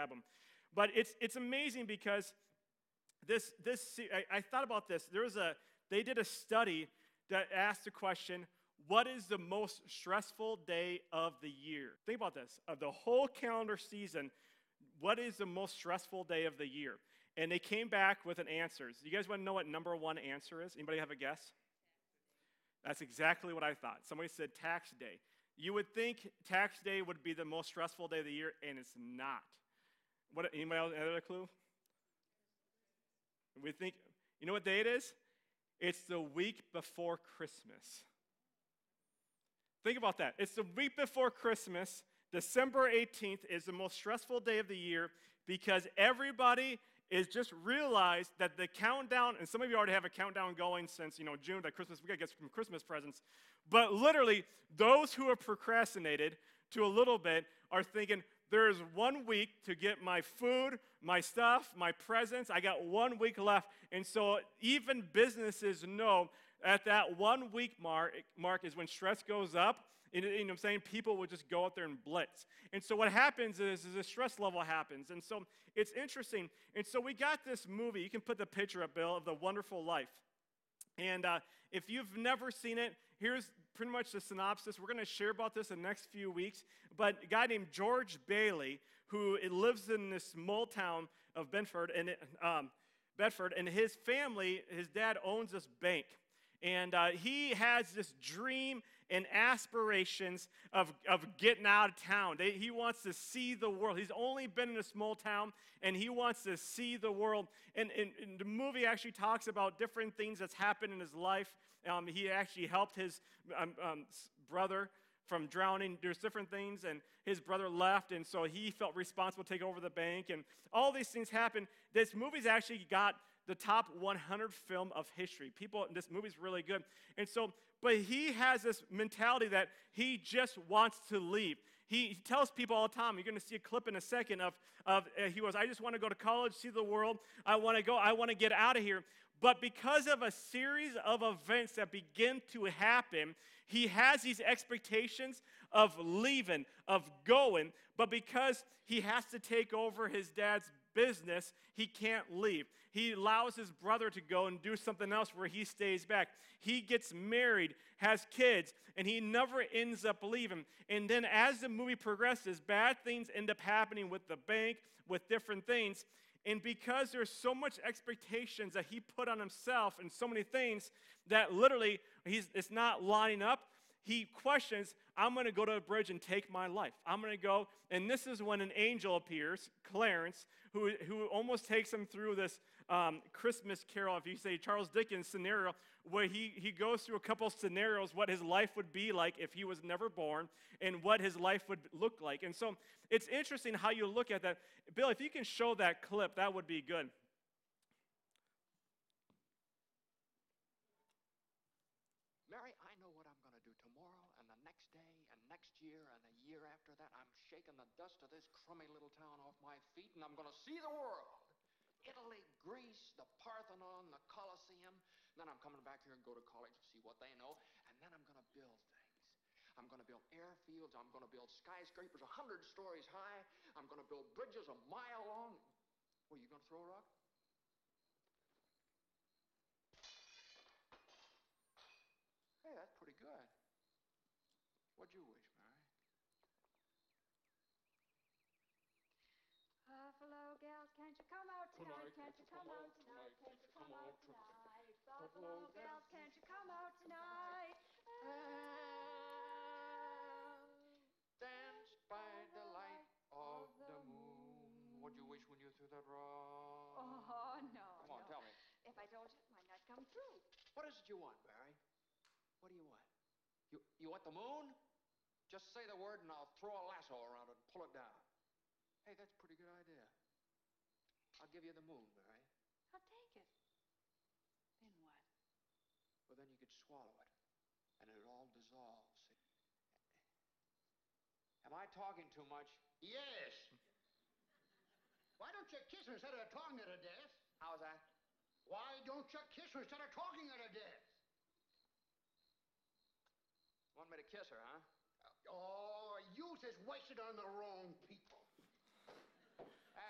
grab them. But it's amazing because I thought about this. They did a study that asked the question, what is the most stressful day of the year? Think about this. Of the whole calendar season, what is the most stressful day of the year? And they came back with an answer. You guys want to know what number one answer is? Anybody have a guess? That's exactly what I thought. Somebody said tax day. You would think tax day would be the most stressful day of the year, and it's not. Anybody else have a clue? We think, you know what day it is? It's the week before Christmas. Think about that. It's the week before Christmas. December 18th is the most stressful day of the year because everybody is just realized that the countdown, and some of you already have a countdown going since, June, that Christmas, we got to get some Christmas presents. But literally, those who have procrastinated to a little bit are thinking, there's 1 week to get my food, my stuff, my presents. I got 1 week left. And so even businesses know at that 1 week mark is when stress goes up. And, I'm saying? People will just go out there and blitz. And so what happens is the stress level happens. And so it's interesting. And so we got this movie. You can put the picture up, Bill, of The Wonderful Life. And if you've never seen it, here's pretty much the synopsis. We're going to share about this in the next few weeks. But a guy named George Bailey, who lives in this small town of Bedford, and his family, his dad owns this bank. And he has this dream and aspirations of getting out of town. He wants to see the world. He's only been in a small town, and he wants to see the world. And the movie actually talks about different things that's happened in his life. He actually helped his brother from drowning. There's different things, and his brother left, and so he felt responsible to take over the bank, and all these things happened. This movie's actually got the top 100 film of history. This movie's really good. And so, but he has this mentality that he just wants to leave. He tells people all the time, you're going to see a clip in a second he goes, I just want to go to college, see the world. I want to get out of here. But because of a series of events that begin to happen, he has these expectations of leaving, of going, but because he has to take over his dad's business, he can't leave. He allows his brother to go and do something else where he stays back. He gets married, has kids, and he never ends up leaving. And then as the movie progresses, bad things end up happening with the bank, with different things. And because there's so much expectations that he put on himself and so many things that literally it's not lining up, he questions, I'm going to go to a bridge and take my life. I'm going to go, and this is when an angel appears, Clarence, who almost takes him through this Christmas Carol, if you say Charles Dickens scenario, where he goes through a couple scenarios, what his life would be like if he was never born, and what his life would look like. And so it's interesting how you look at that. Bill, if you can show that clip, that would be good. Mary, I know what I'm going to do tomorrow and the next day and next year and a year after that. I'm shaking the dust of this crummy little town off my feet, and I'm going to see the world. Italy, Greece, the Parthenon, the Colosseum. Then I'm coming back here and go to college to see what they know. And then I'm going to build things. I'm going to build airfields. I'm going to build skyscrapers 100 stories high. I'm going to build bridges a mile long. Well, you going to throw a rock? Hey, that's pretty good. What'd you wish, Mary? Buffalo gals, can't you come out tonight? Can't you come out tonight? Can't you come out tonight? Buffalo gals, can't you come out tonight? Dance by the light of the moon. What'd you wish when you threw that rock? Oh, no. Come on, no. tell me. If I told you, it might not come true. What is it you want, Barry? What do you want? You want the moon? Just say the word and I'll throw a lasso around it and pull it down. Hey, that's a pretty good idea. I'll give you the moon, Mary. I'll take it. Then what? Well, then you could swallow it, and it all dissolves. Am I talking too much? Yes. Why don't you kiss her instead of talking her to death? How's that? Why don't you kiss her instead of talking her to death? Want me to kiss her, huh? Oh, youth is wasted on the wrong people.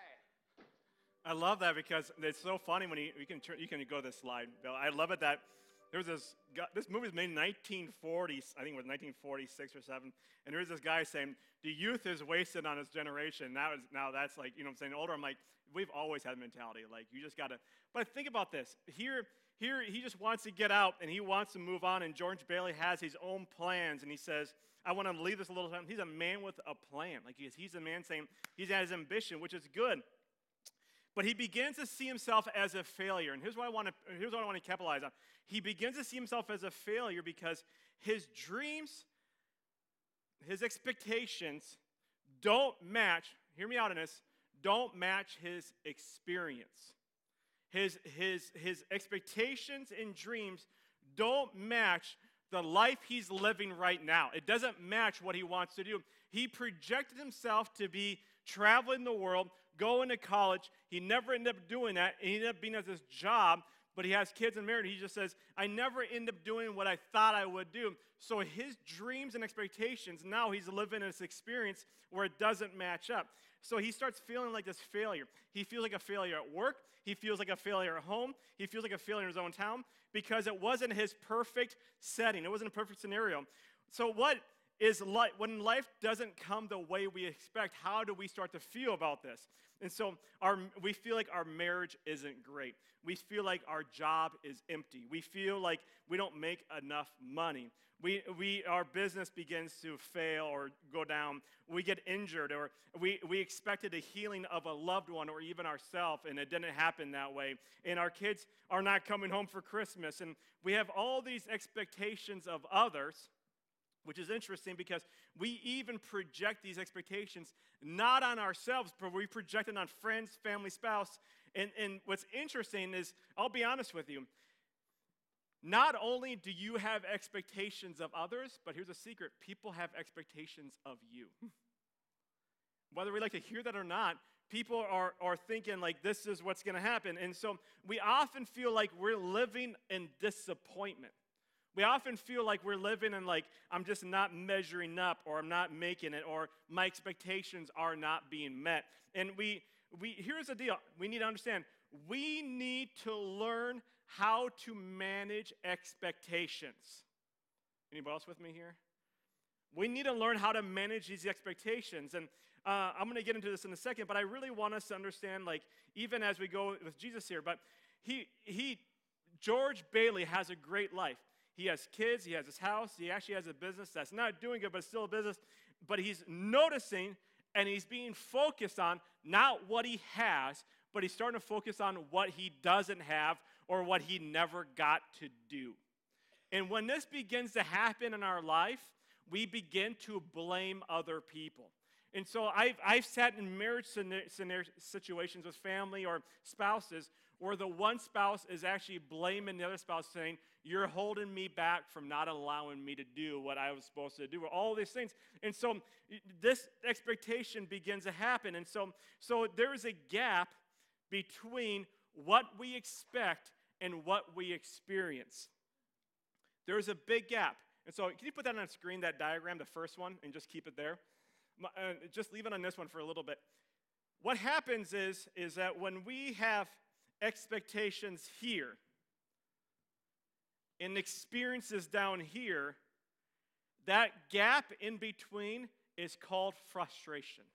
I love that because it's so funny when you can go to this slide, Bill. I love it that there was this movie was made in 1940, I think it was 1946 or 7, and there's this guy saying the youth is wasted on his generation. Now that's like, you know what I'm saying, older, I'm like, we've always had a mentality like you just gotta. But think about this. Here he just wants to get out and he wants to move on, and George Bailey has his own plans, and he says, I want to leave this a little time. He's a man with a plan. Like he's a man saying he's got his ambition, which is good. But he begins to see himself as a failure. And here's what I want to capitalize on. He begins to see himself as a failure because his dreams, his expectations don't match, hear me out on this, don't match his experience. His expectations and dreams don't match the life he's living right now. It doesn't match what he wants to do. He projected himself to be traveling the world, going to college. He never ended up doing that. He ended up being at this job, but he has kids and married. He just says, I never end up doing what I thought I would do. So his dreams and expectations, now he's living in this experience where it doesn't match up. So he starts feeling like this failure. He feels like a failure at work. He feels like a failure at home. He feels like a failure in his own town because it wasn't his perfect setting. It wasn't a perfect scenario. So what is life, when life doesn't come the way we expect, how do we start to feel about this? And so we feel like our marriage isn't great. We feel like our job is empty. We feel like we don't make enough money. Our business begins to fail or go down. We get injured, or we expected a healing of a loved one or even ourselves, and it didn't happen that way. And our kids are not coming home for Christmas. And we have all these expectations of others, which is interesting because we even project these expectations not on ourselves, but we project it on friends, family, spouse. And what's interesting is, I'll be honest with you, not only do you have expectations of others, but here's a secret, people have expectations of you. Whether we like to hear that or not, people are thinking like this is what's going to happen. And so we often feel like we're living in disappointment. We often feel like we're living in like, I'm just not measuring up, or I'm not making it, or my expectations are not being met. And here's the deal. We need to understand, we need to learn how to manage expectations. Anybody else with me here? We need to learn how to manage these expectations. And I'm going to get into this in a second, but I really want us to understand, like, even as we go with Jesus here, but George Bailey has a great life. He has kids, he has his house, he actually has a business that's not doing good, but still a business. But he's noticing and he's being focused on not what he has, but he's starting to focus on what he doesn't have or what he never got to do. And when this begins to happen in our life, we begin to blame other people. And so I've sat in marriage situations with family or spouses where the one spouse is actually blaming the other spouse, saying, you're holding me back from not allowing me to do what I was supposed to do, or all these things. And so this expectation begins to happen. And so there is a gap between what we expect and what we experience. There is a big gap. And so can you put that on the screen, that diagram, the first one, and just keep it there? Just leave it on this one for a little bit. What happens is that when we have expectations here and experiences down here, that gap in between is called frustration.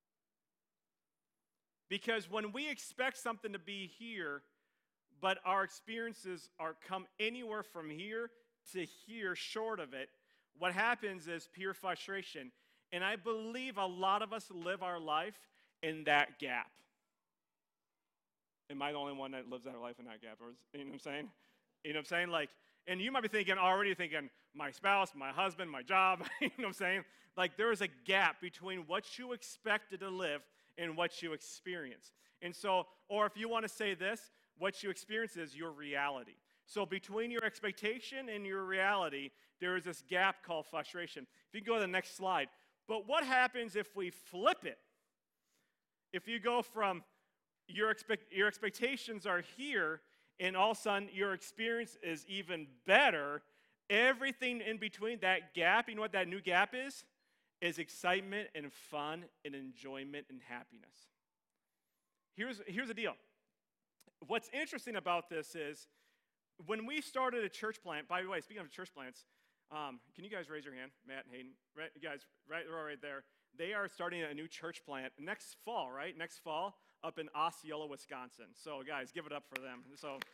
Because when we expect something to be here, but our experiences come anywhere from here to here short of it, what happens is pure frustration. And I believe a lot of us live our life in that gap. Am I the only one that lives their life in that gap? Or you know what I'm saying? You know what I'm saying? Like, and you might be already thinking, my spouse, my husband, my job, you know what I'm saying? Like, there is a gap between what you expected to live and what you experience. And so, or if you want to say this, what you experience is your reality. So between your expectation and your reality, there is this gap called frustration. If you go to the next slide. But what happens if we flip it? If you go from your expectations are here, and all of a sudden your experience is even better, everything in between that gap, you know what that new gap is? Is excitement and fun and enjoyment and happiness. here's the deal. What's interesting about this is when we started a church plant, by the way, speaking of church plants, can you guys raise your hand, Matt and Hayden? Right, you guys, they're all right there. They are starting a new church plant next fall, right? Next fall up in Osceola, Wisconsin. So, guys, give it up for them.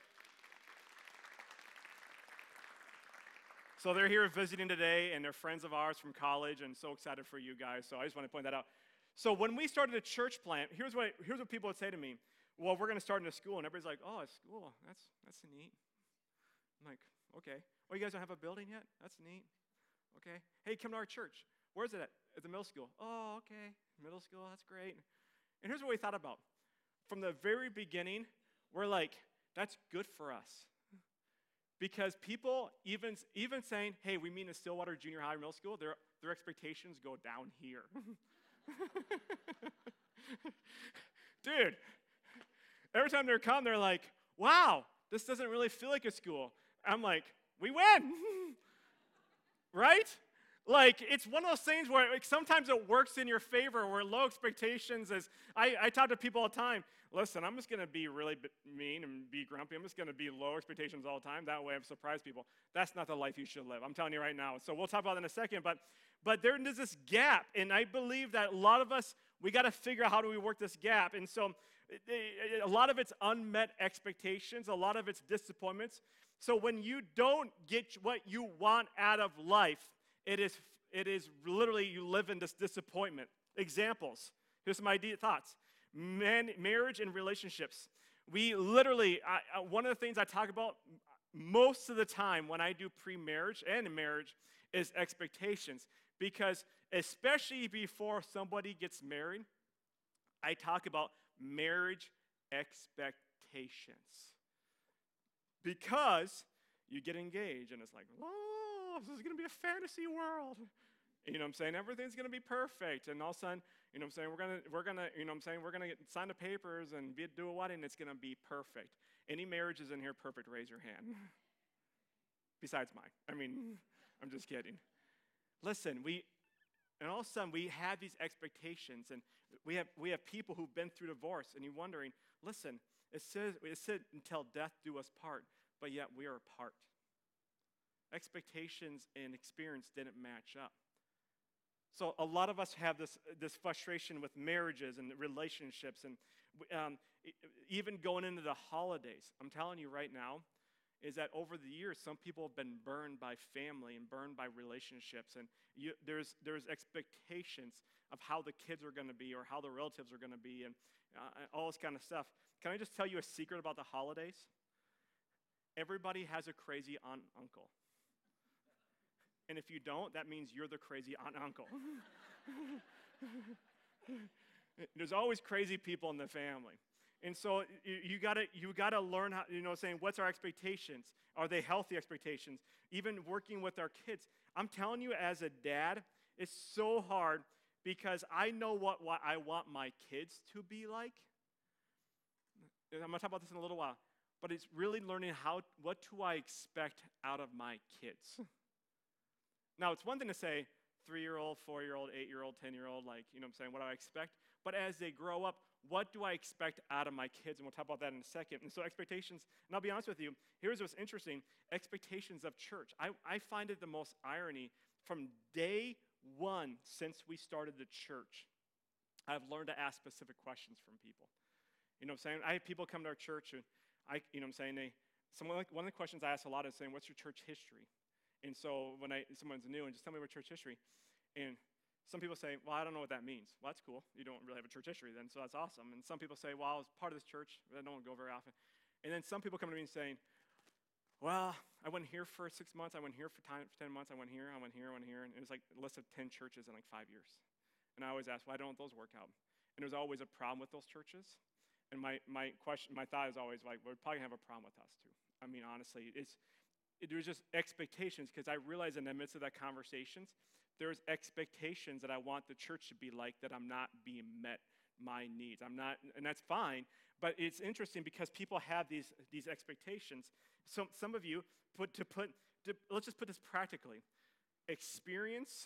So they're here visiting today, and they're friends of ours from college, and so excited for you guys. So I just want to point that out. So when we started a church plant, here's what people would say to me. Well, we're going to start in a school, and everybody's like, oh, a school, that's neat. I'm like, okay. Oh, you guys don't have a building yet? That's neat. Okay. Hey, come to our church. Where's it at? At the middle school. Oh, okay. Middle school, that's great. And here's what we thought about. From the very beginning, we're like, that's good for us. Because people even saying, hey, we meet in Stillwater Junior High or middle school, their expectations go down here. Dude, every time they come, they're like, wow, this doesn't really feel like a school. I'm like, we win. Right? Like, it's one of those things where sometimes it works in your favor, where low expectations is, I talk to people all the time, listen, I'm just going to be really mean and be grumpy. I'm just going to be low expectations all the time. That way I've surprised people. That's not the life you should live. I'm telling you right now. So we'll talk about that in a second. But there is this gap, and I believe that a lot of us, we got to figure out how do we work this gap. And so a lot of it's unmet expectations. A lot of it's disappointments. So when you don't get what you want out of life, it is literally you live in this disappointment. Examples. Here's some thoughts. Marriage and relationships. We literally, one of the things I talk about most of the time when I do pre-marriage and in marriage is expectations. Because especially before somebody gets married, I talk about marriage expectations. Because you get engaged and it's like, oh, this is going to be a fantasy world. You know what I'm saying? Everything's going to be perfect. And all of a sudden, you know what I'm saying, we're going to sign the papers and do a wedding. It's going to be perfect. Any marriages in here perfect, raise your hand. Besides mine. I mean, I'm just kidding. Listen, and all of a sudden we have these expectations, and we have people who've been through divorce, and you're wondering, listen, it said until death do us part, but yet we are apart. Expectations and experience didn't match up. So a lot of us have this frustration with marriages and relationships, and even going into the holidays. I'm telling you right now, is that over the years, some people have been burned by family and burned by relationships, and there's expectations of how the kids are going to be or how the relatives are going to be, and all this kind of stuff. Can I just tell you a secret about the holidays? Everybody has a crazy aunt and uncle. And if you don't, that means you're the crazy aunt and uncle. There's always crazy people in the family. And so you gotta learn how, saying, what's our expectations? Are they healthy expectations? Even working with our kids. I'm telling you, as a dad, it's so hard because I know what I want my kids to be like. I'm gonna talk about this in a little while. But it's really learning what do I expect out of my kids? Now, it's one thing to say 3-year-old, 4-year-old, 8-year-old, 10-year-old, what do I expect? But as they grow up, what do I expect out of my kids? And we'll talk about that in a second. And so expectations, and I'll be honest with you, here's what's interesting, expectations of church. I find it the most irony from day one since we started the church. I've learned to ask specific questions from people. You know what I'm saying? I have people come to our church, and one of the questions I ask a lot is saying, what's your church history? And so when someone's new, and just tell me about church history. And some people say, well, I don't know what that means. Well, that's cool. You don't really have a church history then, so that's awesome. And some people say, well, I was part of this church, but I don't go very often. And then some people come to me and saying, well, I went here for 6 months. I went here for 10 months. I went here. And it was like a list of 10 churches in like 5 years. And I always ask, why don't those work out? And there's always a problem with those churches. And my thought is always like, well, we're probably going to have a problem with us too. I mean, honestly, there's just expectations, because I realize in the midst of that conversations, there's expectations that I want the church to be like that I'm not being met my needs. I'm not, and that's fine, but it's interesting because people have these expectations. So some of you let's just put this practically. Experience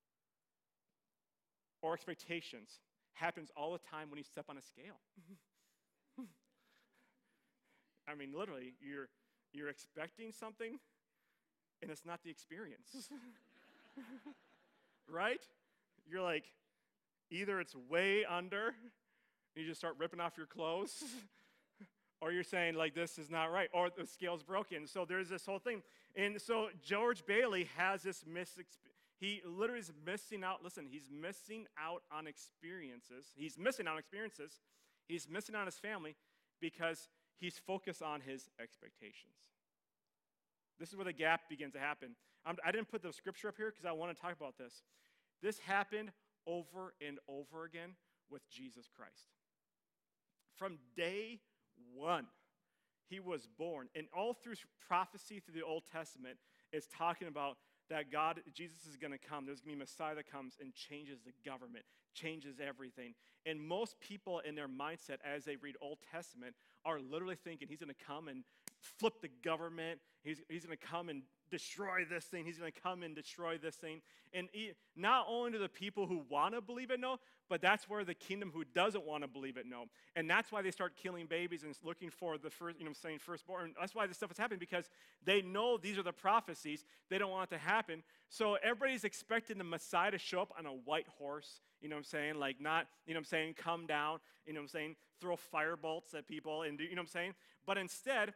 or expectations happens all the time when you step on a scale. I mean, literally, you're expecting something, and it's not the experience. Right? You're like, either it's way under, and you just start ripping off your clothes, or you're saying, like, this is not right, or the scale's broken. So there's this whole thing. And so George Bailey has this he literally is missing out. Listen, he's missing out on experiences. He's missing out on experiences. He's missing out on his family because he's focused on his expectations. This is where the gap begins to happen. I didn't put the scripture up here because I want to talk about this. This happened over and over again with Jesus Christ. From day one, he was born. And all through prophecy through the Old Testament is talking about that Jesus is going to come. There's going to be a Messiah that comes and changes the government, changes everything. And most people in their mindset as they read Old Testament are literally thinking he's going to come and flip the government. He's going to come and destroy this thing. He's going to come and destroy this thing. And not only do the people who want to believe it know, but that's where the kingdom who doesn't want to believe it know. And that's why they start killing babies and looking for the firstborn. That's why this stuff is happening, because they know these are the prophecies. They don't want it to happen. So everybody's expecting the Messiah to show up on a white horse, you know what I'm saying? Like not, you know what I'm saying, come down, you know what I'm saying, throw firebolts at people, and you know what I'm saying? But instead,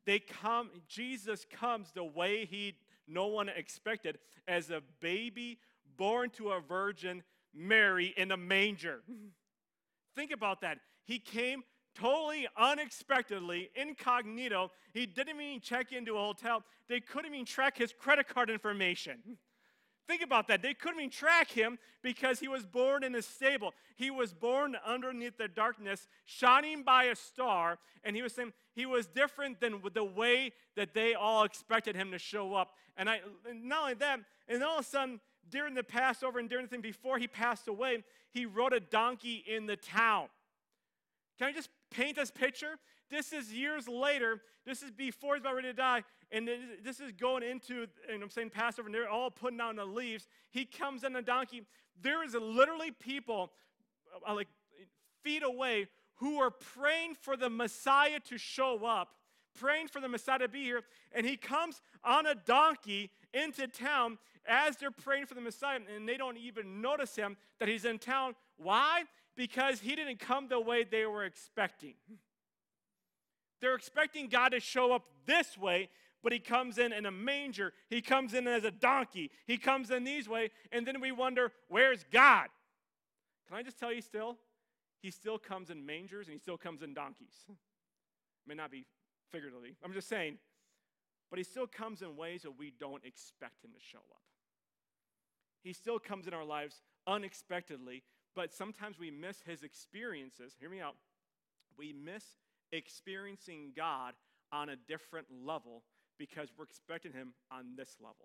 Jesus comes the way no one expected, as a baby born to a virgin Mary in a manger. Think about that. He came totally unexpectedly, incognito. He didn't even check into a hotel. They couldn't even track his credit card information. Think about that. They couldn't even track him because he was born in a stable. He was born underneath the darkness, shining by a star, and he was saying he was different than the way that they all expected him to show up. And not only that, and all of a sudden, during the Passover and during the thing before he passed away, he rode a donkey in the town. Can I just paint this picture? This is years later. This is before he's about ready to die. And this is going into, and I'm saying Passover, and they're all putting down the leaves. He comes on a donkey. There is literally people like feet away who are praying for the Messiah to show up, praying for the Messiah to be here. And he comes on a donkey into town as they're praying for the Messiah, and they don't even notice him that he's in town. Why? Because he didn't come the way they were expecting. They're expecting God to show up this way, but he comes in a manger. He comes in as a donkey. He comes in these way, and then we wonder, where's God? Can I just tell you still? He still comes in mangers, and he still comes in donkeys. May not be figuratively. I'm just saying. But he still comes in ways that we don't expect him to show up. He still comes in our lives unexpectedly, but sometimes we miss his experiences. Hear me out. We miss experiencing God on a different level because we're expecting him on this level.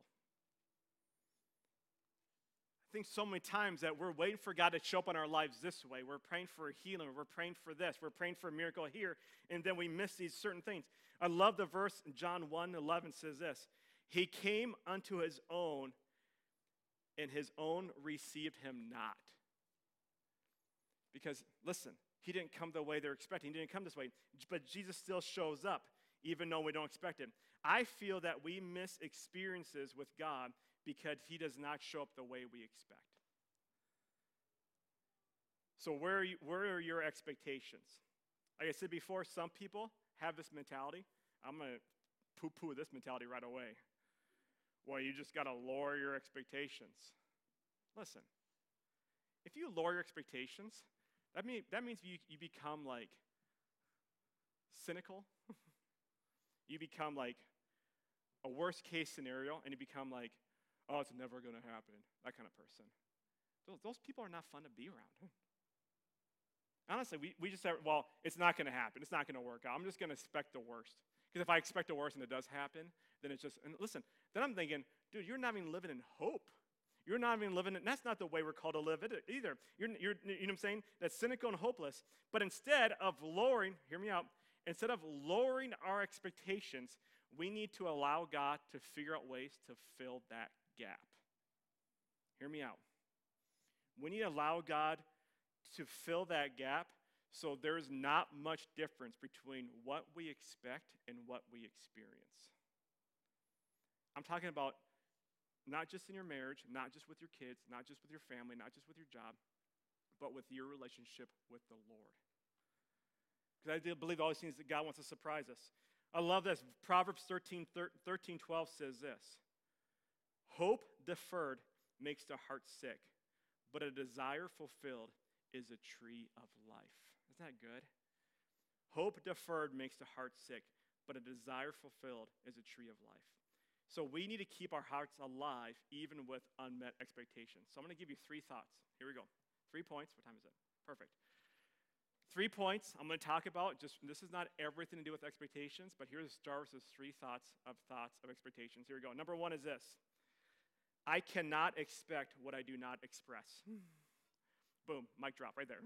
I think so many times that we're waiting for God to show up in our lives this way. We're praying for a healing. We're praying for this. We're praying for a miracle here. And then we miss these certain things. I love the verse in John 1:11 says this. He came unto his own, and his own received him not. Because, listen, he didn't come the way they're expecting. He didn't come this way. But Jesus still shows up, even though we don't expect him. I feel that we miss experiences with God because he does not show up the way we expect. So where are your expectations? Like I said before, some people have this mentality. I'm going to poo-poo this mentality right away. Well, you just got to lower your expectations. Listen, if you lower your expectations, that means you become like cynical. You become like a worst case scenario, and you become like, oh, it's never going to happen. That kind of person. Those people are not fun to be around. Honestly, we just say, well, it's not going to happen. It's not going to work out. I'm just going to expect the worst. Because if I expect the worst and it does happen, then it's just, and listen, then I'm thinking, dude, you're not even living in hope. You're not even living, and that's not the way we're called to live it either. You know what I'm saying? That's cynical and hopeless. But instead of lowering, hear me out, instead of lowering our expectations, we need to allow God to figure out ways to fill that gap. Hear me out. We need to allow God to fill that gap So there's not much difference between what we expect and what we experience. I'm talking about not just in your marriage, not just with your kids, not just with your family, not just with your job, but with your relationship with the Lord. Because I do believe all these things that God wants to surprise us. I love this. Proverbs 13:12 says this. Hope deferred makes the heart sick, but a desire fulfilled is a tree of life. Isn't that good? Hope deferred makes the heart sick, but a desire fulfilled is a tree of life. So we need to keep our hearts alive even with unmet expectations. So I'm going to give you 3 thoughts. Here we go. 3 points. What time is it? Perfect. 3 points I'm going to talk about. This is not everything to do with expectations, but here's Star Wars' 3 thoughts of expectations. Here we go. Number 1 is this. I cannot expect what I do not express. Boom, mic drop right there.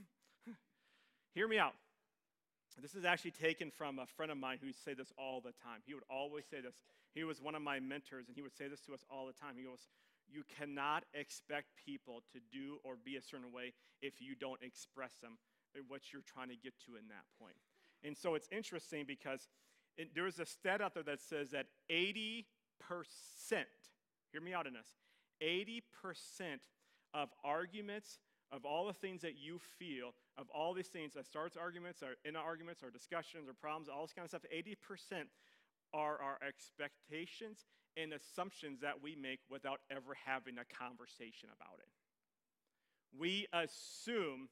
Hear me out. This is actually taken from a friend of mine who would say this all the time. He would always say this. He was one of my mentors, and he would say this to us all the time. He goes, you cannot expect people to do or be a certain way if you don't express them, what you're trying to get to in that point. And so it's interesting because there's a stat out there that says that 80%, hear me out in this, 80% of arguments, of all the things that you feel, of all these things that starts arguments, or in arguments, or discussions, or problems, all this kind of stuff, 80% are our expectations and assumptions that we make without ever having a conversation about it. We assume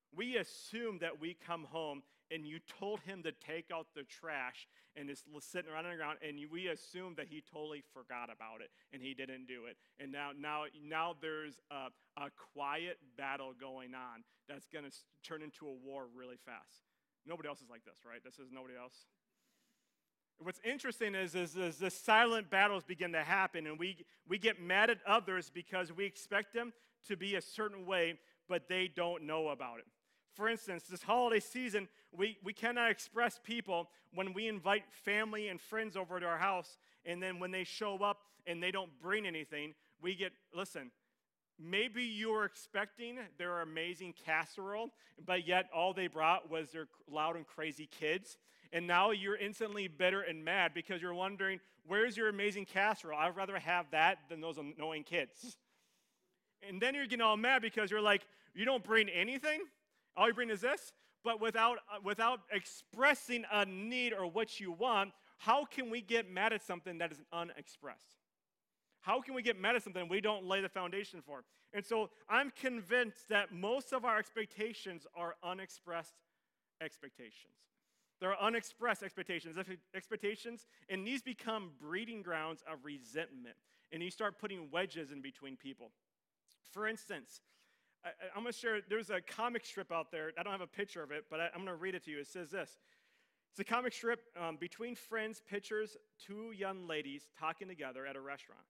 that we come home and you told him to take out the trash and it's sitting around on the ground, and we assume that he totally forgot about it and he didn't do it. And now there's a quiet battle going on that's going to turn into a war really fast. Nobody else is like this, right? This is nobody else. What's interesting is the silent battles begin to happen, and we get mad at others because we expect them to be a certain way, but they don't know about it. For instance, this holiday season, we cannot express people when we invite family and friends over to our house, and then when they show up and they don't bring anything, listen, maybe you were expecting their amazing casserole, but yet all they brought was their loud and crazy kids. And now you're instantly bitter and mad because you're wondering, where's your amazing casserole? I'd rather have that than those annoying kids. And then you're getting all mad because you're like, you don't bring anything? All you bring is this? But without expressing a need or what you want, how can we get mad at something that is unexpressed? How can we get mad at something we don't lay the foundation for? And so I'm convinced that most of our expectations are unexpressed expectations. There are unexpressed expectations, and these become breeding grounds of resentment. And you start putting wedges in between people. For instance, I'm going to share, there's a comic strip out there. I don't have a picture of it, but I'm going to read it to you. It says this. It's a comic strip between friends, pictures, 2 young ladies talking together at a restaurant.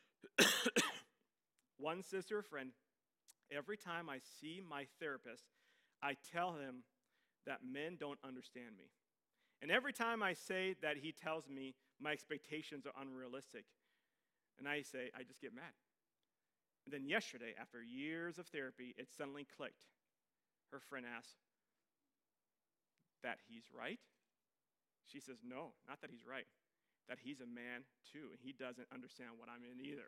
One says to her friend, every time I see my therapist, I tell him that men don't understand me. And every time I say that, he tells me my expectations are unrealistic. And I say, I just get mad. And then yesterday, after years of therapy, it suddenly clicked. Her friend asked, that he's right? She says, no, not that he's right. That he's a man too, and he doesn't understand what I'm in either.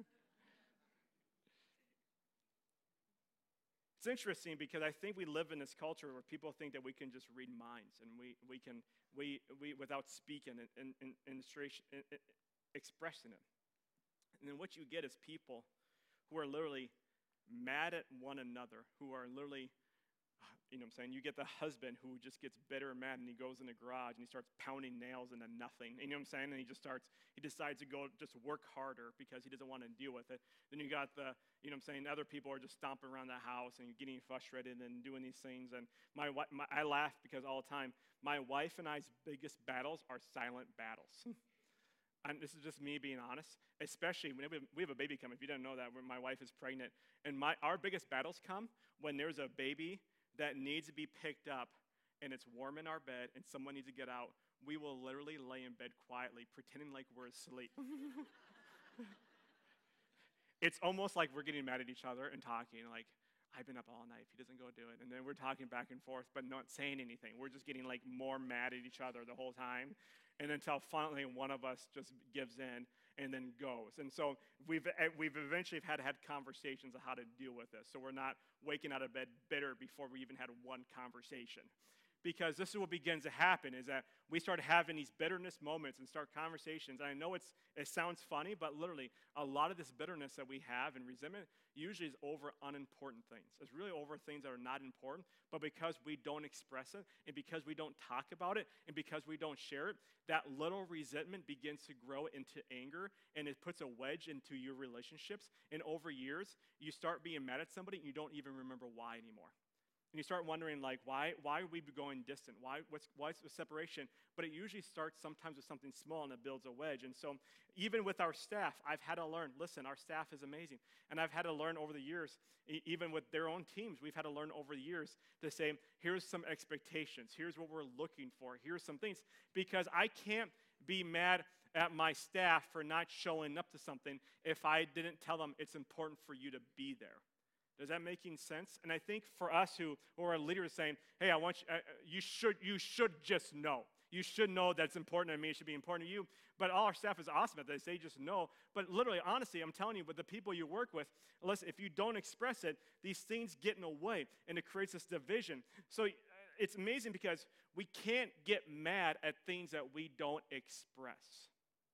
It's interesting because I think we live in this culture where people think that we can just read minds and we can without speaking and expressing it. And then what you get is people who are literally mad at one another, who are literally, you know what I'm saying? You get the husband who just gets bitter and mad, and he goes in the garage and he starts pounding nails into nothing. You know what I'm saying? And he decides to go just work harder because he doesn't want to deal with it. Then you got the, you know what I'm saying, other people are just stomping around the house and getting frustrated and doing these things. And I laugh because all the time, my wife and I's biggest battles are silent battles. And this is just me being honest, especially when we have a baby coming. If you didn't know that, when my wife is pregnant. And our biggest battles come when there's a baby that needs to be picked up and it's warm in our bed and someone needs to get out. We will literally lay in bed quietly, pretending like we're asleep. It's almost like we're getting mad at each other and talking. Like, I've been up all night. If he doesn't go do it. And then we're talking back and forth, but not saying anything. We're just getting like more mad at each other the whole time. And until finally one of us just gives in and then goes. And so we've eventually had conversations of how to deal with this. So we're not waking out of bed bitter before we even had one conversation. Because this is what begins to happen, is that we start having these bitterness moments and start conversations. And I know it sounds funny, but literally a lot of this bitterness that we have and resentment usually is over unimportant things. It's really over things that are not important, but because we don't express it, and because we don't talk about it, and because we don't share it, that little resentment begins to grow into anger, and it puts a wedge into your relationships. And over years, you start being mad at somebody, and you don't even remember why anymore. And you start wondering, like, why are we going distant? Why's the separation? But it usually starts sometimes with something small, and it builds a wedge. And so even with our staff, I've had to learn, listen, our staff is amazing. And I've had to learn over the years, even with their own teams, we've had to learn over the years to say, here's some expectations. Here's what we're looking for. Here's some things. Because I can't be mad at my staff for not showing up to something if I didn't tell them it's important for you to be there. Does that making sense? And I think for us who are leaders saying, hey, I want you, you should just know. You should know that's important to me. It should be important to you. But all our staff is awesome at this. They just know. But literally, honestly, I'm telling you, with the people you work with, unless if you don't express it, these things get in the way, and it creates this division. So it's amazing because we can't get mad at things that we don't express.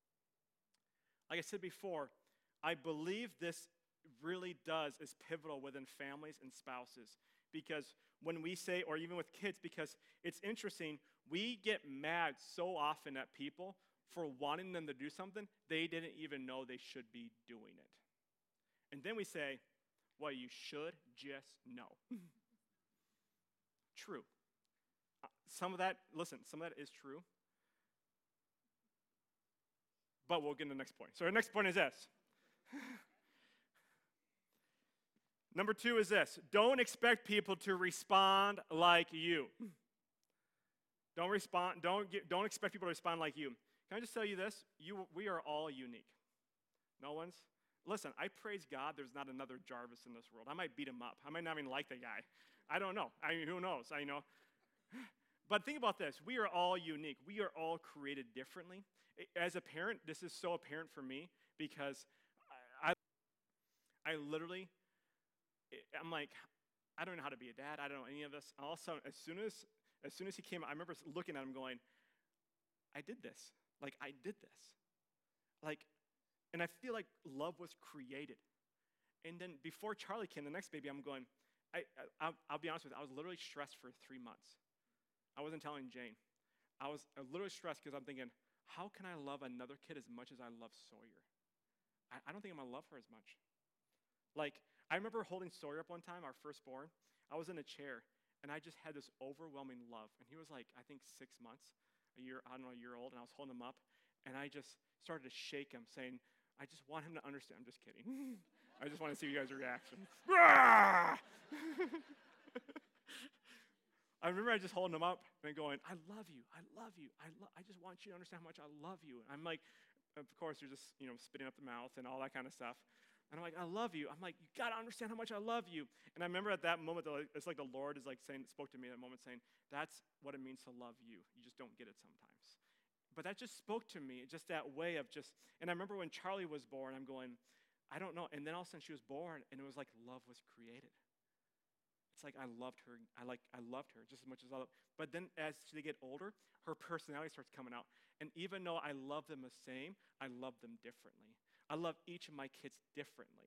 Like I said before, I believe this really is pivotal within families and spouses, because when we say, or even with kids, because it's interesting, we get mad so often at people for wanting them to do something they didn't even know they should be doing it. And then we say, well, you should just know. True. Some of that is true. But we'll get to the next point. So our next point is this. Number 2 is this. Don't expect people to respond like you. Don't expect people to respond like you. Can I just tell you this? We are all unique. No one's. Listen, I praise God there's not another Jarvis in this world. I might beat him up. I might not even like the guy. I don't know. Who knows? I know. But think about this. We are all unique. We are all created differently. As a parent, this is so apparent for me because I literally, I'm like, I don't know how to be a dad. I don't know any of this. All of a sudden, as soon as he came, I remember looking at him going, I did this. Like, I did this. Like, and I feel like love was created. And then before Charlie came, the next baby, I'm going, I'll be honest with you, I was literally stressed for 3 months. I wasn't telling Jane. I was literally stressed because I'm thinking, how can I love another kid as much as I love Sawyer? I don't think I'm going to love her as much. Like, I remember holding Sawyer up one time, our firstborn. I was in a chair, and I just had this overwhelming love. And he was like, I think 6 months, a year old, and I was holding him up, and I just started to shake him, saying, I just want him to understand. I'm just kidding. I just want to see you guys' reaction. I remember I just holding him up and going, I love you, I love you, I just want you to understand how much I love you. And I'm like, of course, you're just, spitting up the mouth and all that kind of stuff. And I'm like, I love you. I'm like, you got to understand how much I love you. And I remember at that moment, it's like the Lord is like spoke to me at that moment saying, that's what it means to love you. You just don't get it sometimes. But that just spoke to me, just that way of just, and I remember when Charlie was born, I'm going, I don't know. And then all of a sudden she was born, and it was like love was created. It's like I loved her. I loved her just as much as I love. But then as they get older, her personality starts coming out. And even though I love them the same, I love them differently. I love each of my kids differently.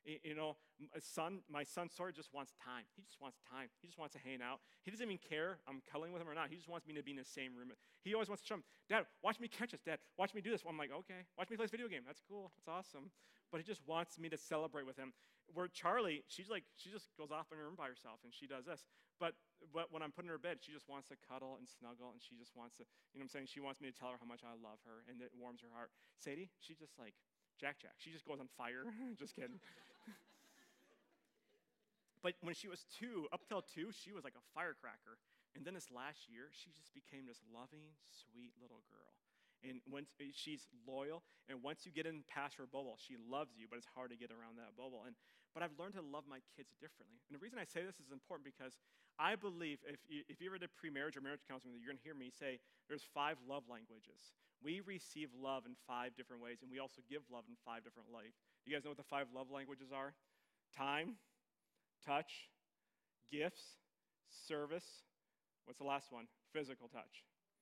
My son Sawyer just wants time. He just wants time. He just wants to hang out. He doesn't even care I'm cuddling with him or not. He just wants me to be in the same room. He always wants to show him, Dad, watch me catch this. Dad, watch me do this. I'm like, okay. Watch me play this video game. That's cool. That's awesome. But he just wants me to celebrate with him. Where Charlie, she just goes off in her room by herself and she does this. But when I'm putting her to bed, she just wants to cuddle and snuggle, and she just wants to, she wants me to tell her how much I love her, and it warms her heart. Sadie, she just like, Jack. She just goes on fire. Just kidding. But when she was 2, up till 2, she was like a firecracker. And then this last year, she just became this loving, sweet little girl. And once she's loyal, and once you get in past her bubble, she loves you, but it's hard to get around that bubble. but I've learned to love my kids differently. And the reason I say this is important because I believe if you ever did pre-marriage or marriage counseling, you're going to hear me say there's 5 love languages. We receive love in 5 different ways, and we also give love in 5 different ways. You guys know what the 5 love languages are? Time, touch, gifts, service. What's the last one? Physical touch.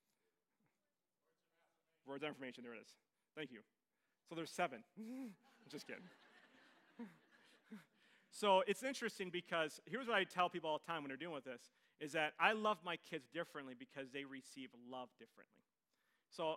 Words of affirmation, there it is. Thank you. So there's 7. Just kidding. So it's interesting because here's what I tell people all the time when they're dealing with this, is that I love my kids differently because they receive love differently. So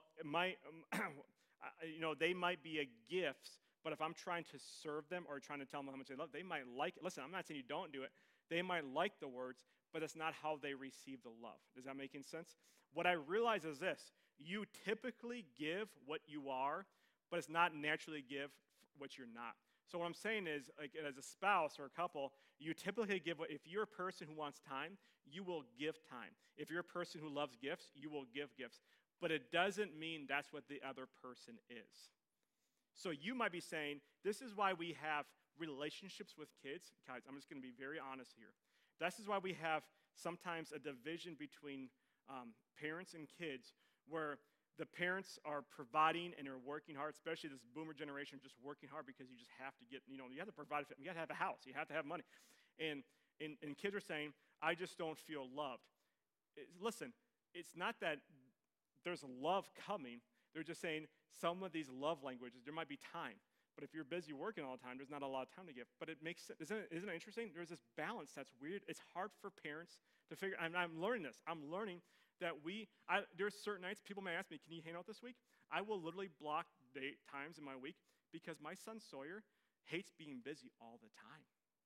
they might be a gift, but if I'm trying to serve them or trying to tell them how much they love, they might like it. Listen, I'm not saying you don't do it. They might like the words, but it's not how they receive the love. Does that make sense? What I realize is this: you typically give what you are, but it's not naturally give what you're not. So what I'm saying is, like, as a spouse or a couple, you typically give if you're a person who wants time, you will give time. If you're a person who loves gifts, you will give gifts. But it doesn't mean that's what the other person is. So you might be saying, this is why we have relationships with kids. Guys, I'm just going to be very honest here. This is why we have sometimes a division between parents and kids, where the parents are providing and are working hard, especially this boomer generation, just working hard because you just have to get, you have to provide, you have to have a house, you have to have money. And kids are saying, I just don't feel loved. Listen, it's not that there's love coming. They're just saying some of these love languages, there might be time. But if you're busy working all the time, there's not a lot of time to give. But it makes sense. Isn't it interesting? There's this balance that's weird. It's hard for parents to figure. I'm learning this. I'm learning that there's certain nights people may ask me, can you hang out this week? I will literally block times in my week because my son Sawyer hates being busy all the time.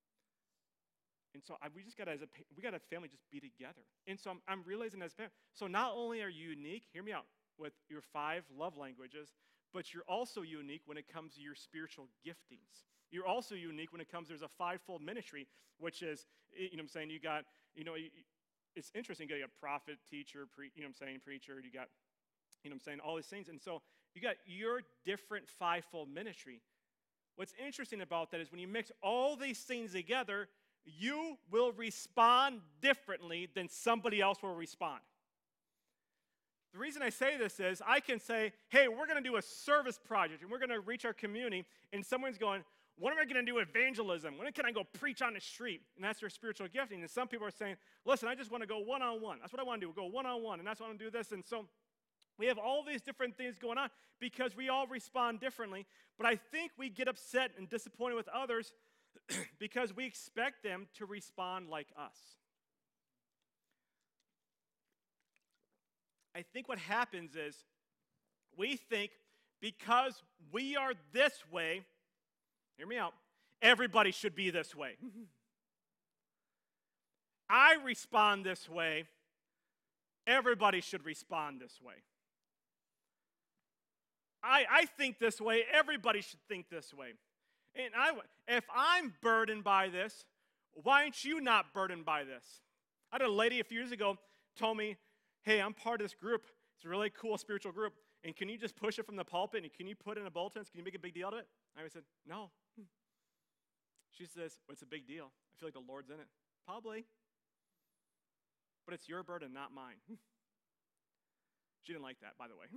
And so we just got a family just be together. And so I'm realizing as a parent, so not only are you unique, hear me out, with your 5 love languages, but you're also unique when it comes to your spiritual giftings. You're also unique when it comes, there's a 5-fold ministry, which is, you got, it's interesting, you got prophet, teacher, preacher, you got, all these things. And so you got your different 5-fold ministry. What's interesting about that is when you mix all these things together, you will respond differently than somebody else will respond. The reason I say this is I can say, hey, we're going to do a service project, and we're going to reach our community, and someone's going, when am I going to do evangelism? When can I go preach on the street? And that's their spiritual gifting. And some people are saying, listen, I just want to go one-on-one. That's what I want to do, go one-on-one, and that's why I want to do this. And so we have all these different things going on because we all respond differently. But I think we get upset and disappointed with others because we expect them to respond like us. I think what happens is we think because we are this way, hear me out, everybody should be this way. I respond this way, everybody should respond this way. I think this way, everybody should think this way. And if I'm burdened by this, why aren't you not burdened by this? I had a lady a few years ago told me, hey, I'm part of this group. It's a really cool spiritual group. And can you just push it from the pulpit? And can you put it in a bulletin? Can you make a big deal out of it? I said, no. She says, well, it's a big deal. I feel like the Lord's in it. Probably. But it's your burden, not mine. She didn't like that, by the way.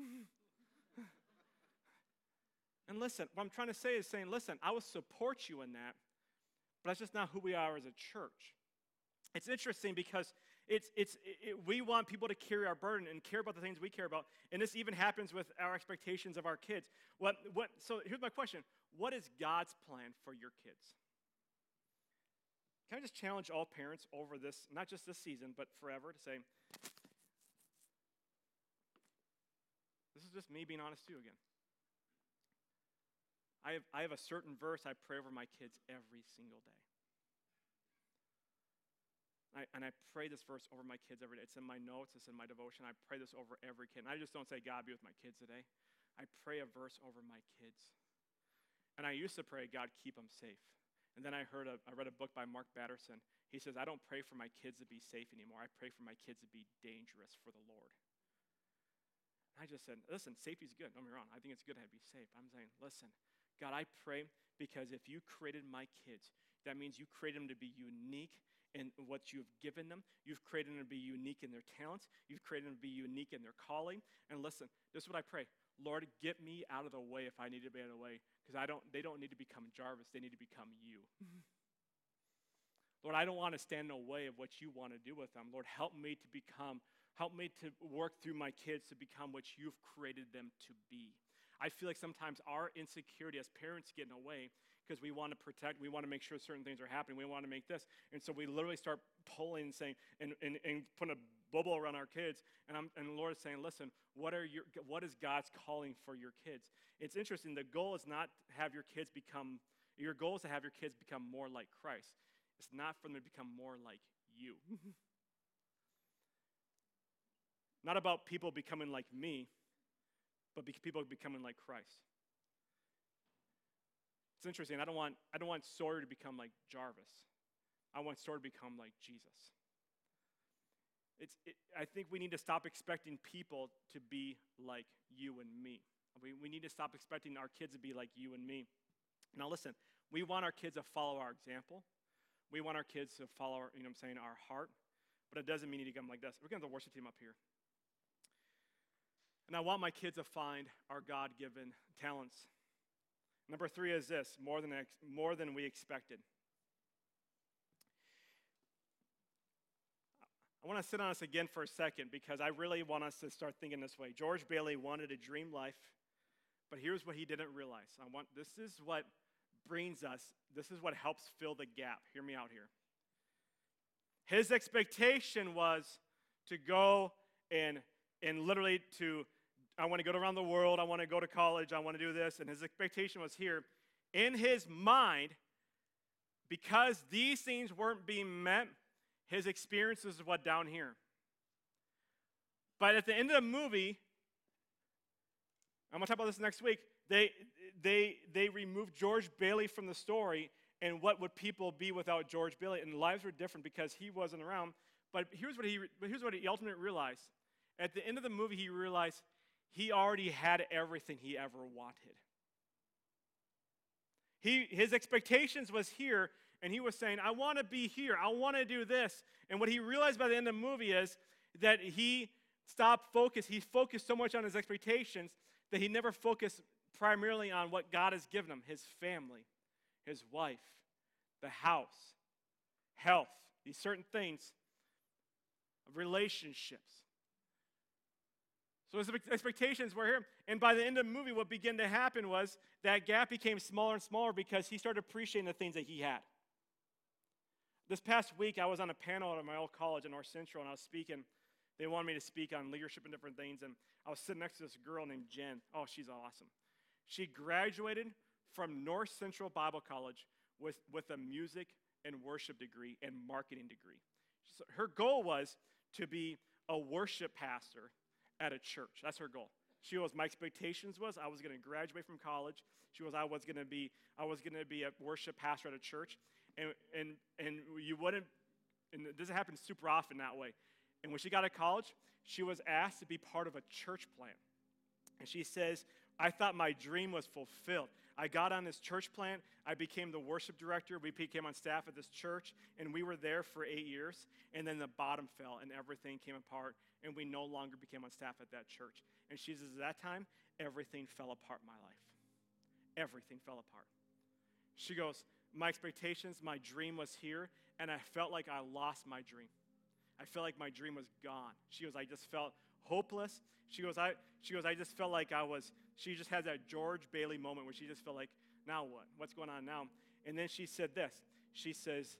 And listen, what I'm trying to say is saying, listen, I will support you in that, but that's just not who we are as a church. It's interesting because we want people to carry our burden and care about the things we care about, and this even happens with our expectations of our kids. So here's my question. What is God's plan for your kids? Can I just challenge all parents over this, not just this season, but forever, to say, this is just me being honest too again. I have a certain verse I pray over my kids every single day. And I pray this verse over my kids every day. It's in my notes. It's in my devotion. I pray this over every kid. And I just don't say, God, be with my kids today. I pray a verse over my kids. And I used to pray, God, keep them safe. And then I read a book by Mark Batterson. He says, I don't pray for my kids to be safe anymore. I pray for my kids to be dangerous for the Lord. I just said, listen, safety's good. Don't get me wrong. I think it's good to be safe. I'm saying, listen, God, I pray because if you created my kids, That means you created them to be unique in what you've given them. You've created them to be unique in their talents. You've created them to be unique in their calling. And listen, this is what I pray. Lord, get me out of the way if I need to be out of the way, because they don't need to become Jarvis. They need to become you. Lord, I don't want to stand in the way of what you want to do with them. Lord, help me to work through my kids to become what you've created them to be. I feel like sometimes our insecurity as parents get in the way because we want to protect, we want to make sure certain things are happening, we want to make this. And so we literally start pulling and saying, and putting a bubble around our kids. And the Lord is saying, listen, what is God's calling for your kids? It's interesting. The goal is not to have your kids become, your goal is to have your kids become more like Christ. It's not for them to become more like you. Not about people becoming like me, but people becoming like Christ. It's interesting. I don't want Sawyer to become like Jarvis. I want Sawyer to become like Jesus. I think we need to stop expecting people to be like you and me. We need to stop expecting our kids to be like you and me. Now listen, we want our kids to follow our example. We want our kids to follow our, our heart. But it doesn't mean you need to become like this. We're going to have the worship team up here. And I want my kids to find our God-given talents. Number 3 is this, more than we expected. I want to sit on this again for a second because I really want us to start thinking this way. George Bailey wanted a dream life, but here's what he didn't realize. This is what brings us, this is what helps fill the gap. Hear me out here. His expectation was to go and literally I want to go around the world, I want to go to college, I want to do this, and his expectation was here. In his mind, because these things weren't being met, his experiences is what down here. But at the end of the movie, I'm going to talk about this next week, they removed George Bailey from the story, and what would people be without George Bailey? And lives were different because he wasn't around. But here's what he ultimately realized. At the end of the movie, he realized he already had everything he ever wanted. His expectations was here, and he was saying, I want to be here. I want to do this. And what he realized by the end of the movie is that he stopped focus. He focused so much on his expectations that he never focused primarily on what God has given him, his family, his wife, the house, health, these certain things, relationships. So his expectations were here. And by the end of the movie, what began to happen was that gap became smaller and smaller because he started appreciating the things that he had. This past week, I was on a panel at my old college at North Central, and I was speaking. They wanted me to speak on leadership and different things, and I was sitting next to this girl named Jen. Oh, she's awesome. She graduated from North Central Bible College with a music and worship degree and marketing degree. So her goal was to be a worship pastor at a church. That's her goal. My expectations was I was going to graduate from college. I was going to be a worship pastor at a church, and you wouldn't, and it doesn't happen super often that way. And when she got to college, she was asked to be part of a church plant. And she says, I thought my dream was fulfilled. I got on this church plant. I became the worship director. We became on staff at this church, and we were there for 8 years. And then the bottom fell, and everything came apart, and we no longer became on staff at that church. And she says, at that time, everything fell apart in my life. Everything fell apart. She goes, my expectations, my dream was here, and I felt like I lost my dream. I felt like my dream was gone. She goes, I just felt hopeless. She goes, I just felt like she just had that George Bailey moment where she just felt like, now what? What's going on now? And then she said this. She says,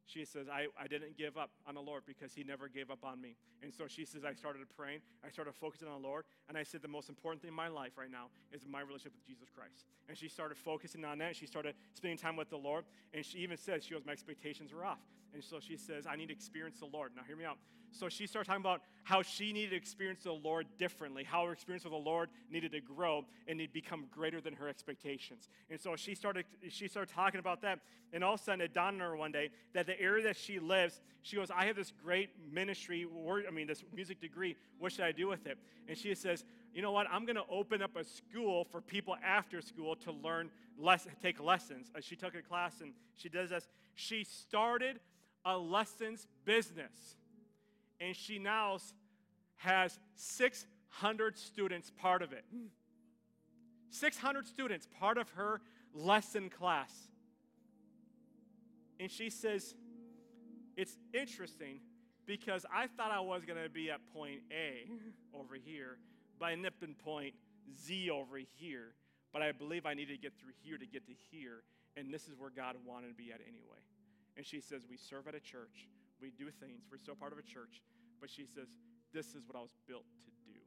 I didn't give up on the Lord because he never gave up on me. And so she says, I started praying. I started focusing on the Lord. And I said, the most important thing in my life right now is my relationship with Jesus Christ. And she started focusing on that. She started spending time with the Lord. And she even says, she goes, my expectations were off. And so she says, I need to experience the Lord. Now, hear me out. So she started talking about how she needed to experience the Lord differently, how her experience with the Lord needed to grow and to become greater than her expectations. And so she started talking about that. And all of a sudden, it dawned on her one day that the area that she lives, she goes, I have this great ministry, this music degree. What should I do with it? And she says, you know what? I'm going to open up a school for people after school to learn take lessons. She took a class and she does this. She started a lessons business. And she now has 600 students part of it. 600 students part of her lesson class. And she says, it's interesting because I thought I was going to be at point A over here, but I nipped in point Z over here. But I believe I needed to get through here to get to here, and this is where God wanted to be at anyway. And she says, we serve at a church. We do things. We're still part of a church. But she says, this is what I was built to do.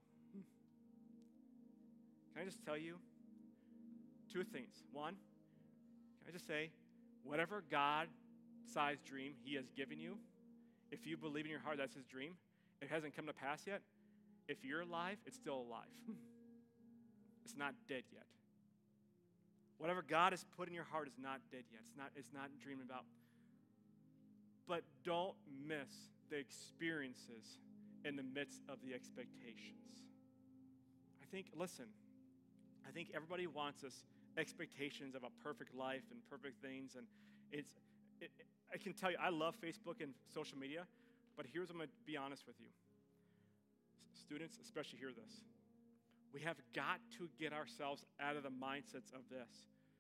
Can I just tell you two things? One, can I just say, whatever God-sized dream he has given you, if you believe in your heart that's his dream, it hasn't come to pass yet, if you're alive, it's still alive. It's not dead yet. Whatever God has put in your heart is not dead yet. It's not dreaming about. But don't miss the experiences in the midst of the expectations. I think everybody wants us expectations of a perfect life and perfect things, and I can tell you, I love Facebook and social media, but here's what I'm going to be honest with you. Students, especially hear this. We have got to get ourselves out of the mindsets of this.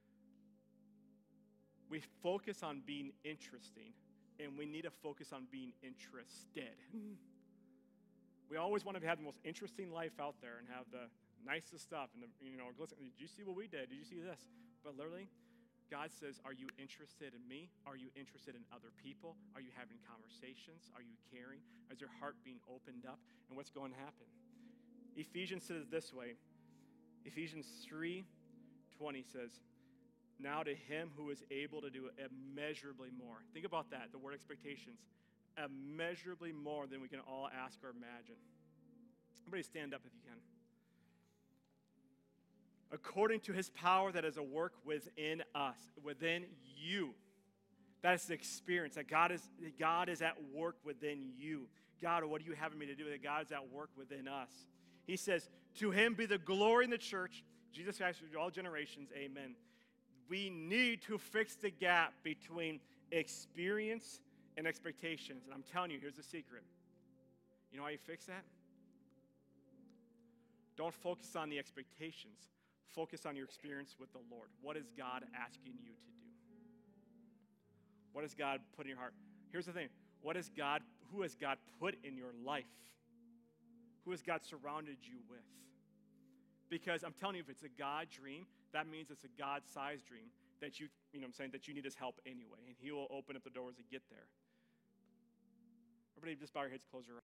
We focus on being interesting, and we need to focus on being interested. We always want to have the most interesting life out there and have the nicest stuff. And listen, did you see what we did? Did you see this? But literally, God says, are you interested in me? Are you interested in other people? Are you having conversations? Are you caring? Is your heart being opened up? And what's going to happen? Ephesians says it this way. Ephesians 3:20 says, now to him who is able to do immeasurably more. Think about that, the word expectations. Immeasurably more than we can all ask or imagine. Everybody stand up if you can. According to his power that is at work within us, within you. That is the experience, that God is at work within you. God, what are you having me to do? That God is at work within us. He says, to him be the glory in the church, Jesus Christ, through all generations, amen. We need to fix the gap between experience and expectations. And I'm telling you, here's the secret. You know how you fix that? Don't focus on the expectations. Focus on your experience with the Lord. What is God asking you to do? What has God put in your heart? Here's the thing. Who has God put in your life? Who has God surrounded you with? Because I'm telling you, if it's a God dream, that means it's a God-sized dream that that you need his help anyway, and he will open up the doors to get there. Everybody just bow your heads, close your eyes.